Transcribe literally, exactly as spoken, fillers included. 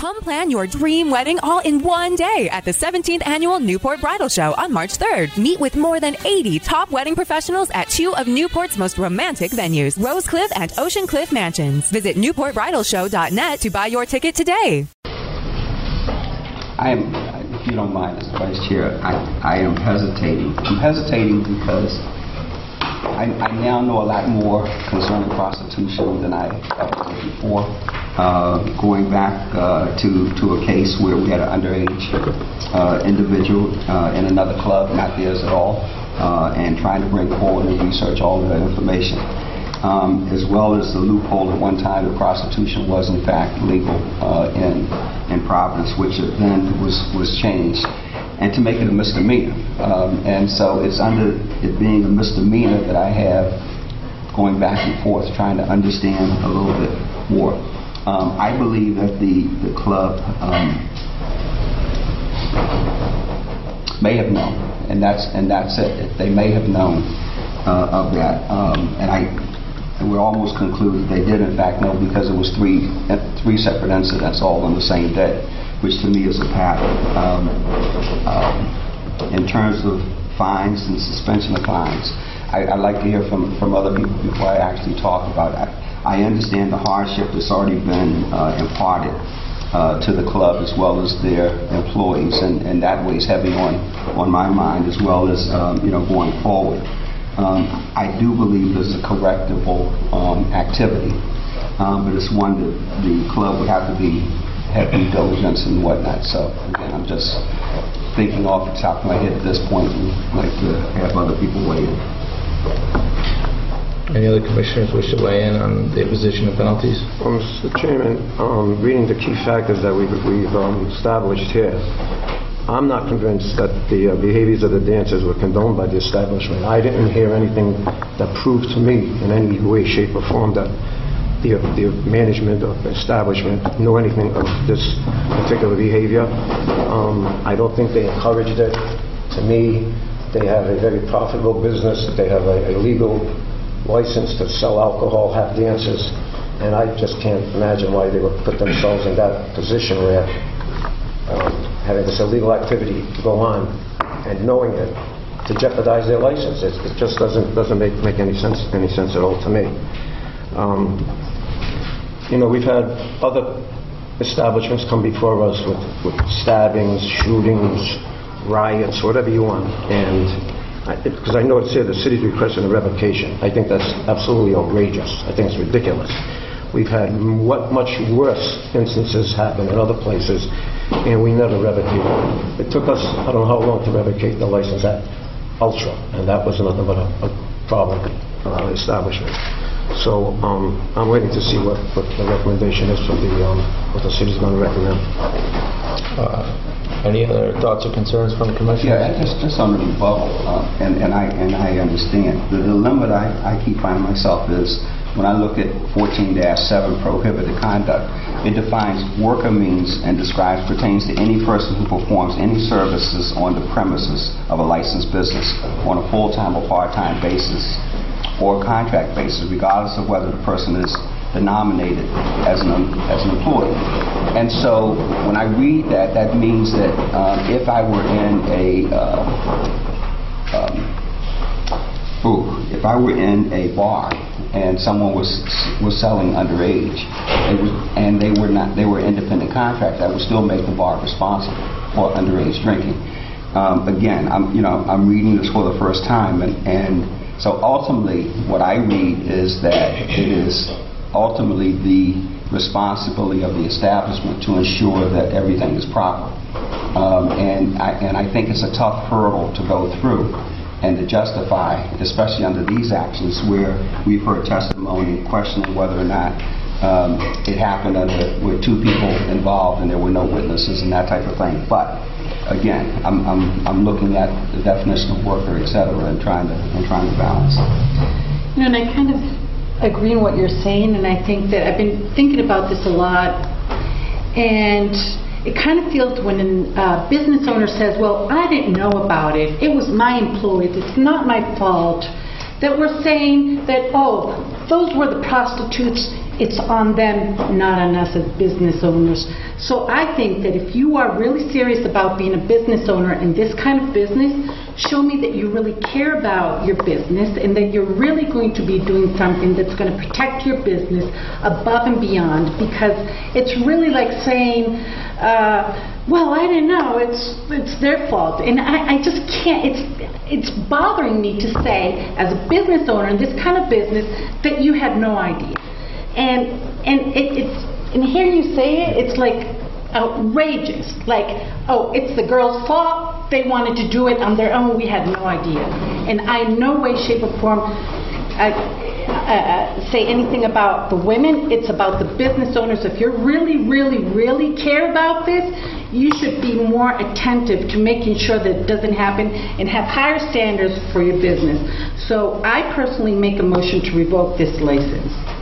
Come plan your dream wedding all in one day at the seventeenth Annual Newport Bridal Show on March third. Meet with more than eighty top wedding professionals at two of Newport's most romantic venues, Rose Cliff and Ocean Cliff Mansions. Visit newport bridal show dot net to buy your ticket today. I am, if you don't mind, as Vice Chair, I, I am hesitating. I'm hesitating because I, I now know a lot more concerning prostitution than I ever did before. Uh, going back uh, to, to a case where we had an underage uh, individual uh, in another club, not theirs at all, uh, and trying to bring forward and research all of that information. Um, as well as the loophole at one time that prostitution was in fact legal uh, in, in Providence, which then was, was changed, and to make it a misdemeanor. Um, and so it's under it being a misdemeanor that I have going back and forth trying to understand a little bit more. Um, I believe that the, the club um, may have known, and that's and that's it. They may have known uh, of that, um, and I and we're almost concluded they did in fact know because it was three uh, three separate incidents all on the same day, which to me is a pattern. Um, um, in terms of fines and suspension of fines, I, I'd like to hear from from other people before I actually talk about it. I understand the hardship that's already been uh, imparted uh, to the club as well as their employees, and, and that weighs heavy on, on my mind as well as um, you know going forward. Um, I do believe there's a correctable um, activity, um, but it's one that the club would have to be have due diligence and whatnot. So again, I'm just thinking off the top of my head at this point, and I'd like to have other people weigh in. Any other commissioners wish to weigh in on the imposition of penalties? Well, Mister Chairman, um, reading the key factors that we've, we've um, established here, I'm not convinced that the uh, behaviors of the dancers were condoned by the establishment. I didn't hear anything that proved to me in any way, shape, or form that the, the management of the establishment knew anything of this particular behavior. Um, I don't think they encouraged it. To me, they have a very profitable business. They have a, a legal license to sell alcohol, have dancers, and I just can't imagine why they would put themselves in that position where um, having this illegal activity go on and knowing it to jeopardize their license. It, it just doesn't doesn't make make any sense any sense at all to me. Um, you know, we've had other establishments come before us with, with stabbings, shootings, riots, whatever you want, and because I, I know it's here, the city's requesting a revocation. I think that's absolutely outrageous. I think it's ridiculous. We've had what much worse instances happen in other places, and we never revocated. It took us, I don't know how long to revocate the license at Ultra, and that was nothing but a, a problem uh, establishment. So um, I'm waiting to see what, what the recommendation is from the, um, what the city's going to recommend. Uh, Any other thoughts or concerns from the commission? Yeah, just just on the rebuttal, uh, and and I and I understand the dilemma that I, I keep finding myself is when I look at fourteen dash seven prohibited conduct, it defines worker means and describes pertains to any person who performs any services on the premises of a licensed business on a full-time or part-time basis or contract basis, regardless of whether the person is denominated as an as an employee. And so when I read that, that means that um, if I were in a uh, um, ooh, if I were in a bar and someone was was selling underage, they was, and they were not they were independent contractors, I would still make the bar responsible for underage drinking. Um, again, I'm you know I'm reading this for the first time, and and so ultimately what I read is that it is ultimately the responsibility of the establishment to ensure that everything is proper. Um, and, I, and I think it's a tough hurdle to go through and to justify, especially under these actions where we've heard testimony questioning whether or not um, it happened under, with two people involved and there were no witnesses and that type of thing. But again, I'm, I'm, I'm looking at the definition of worker, et cetera, and trying to, and trying to balance. You know, and I kind of agree in what you're saying, and I think that I've been thinking about this a lot, and it kind of feels when a business owner says, well, I didn't know about it, it was my employees, it's not my fault, that we're saying that, oh, those were the prostitutes it's on them, not on us as business owners. So I think that if you are really serious about being a business owner in this kind of business, show me that you really care about your business and that you're really going to be doing something that's going to protect your business above and beyond, because it's really like saying, uh, well, I didn't know, it's it's their fault. And I, I just can't, it's it's bothering me to say, as a business owner in this kind of business, that you had no idea. And and it, it's and hear you say it, it's like outrageous. Like, oh, it's the girl's fault. They wanted to do it on their own. We had no idea. And I in no way, shape, or form uh, uh, say anything about the women. It's about the business owners. If you really, really, really care about this, you should be more attentive to making sure that it doesn't happen and have higher standards for your business. So I personally make a motion to revoke this license.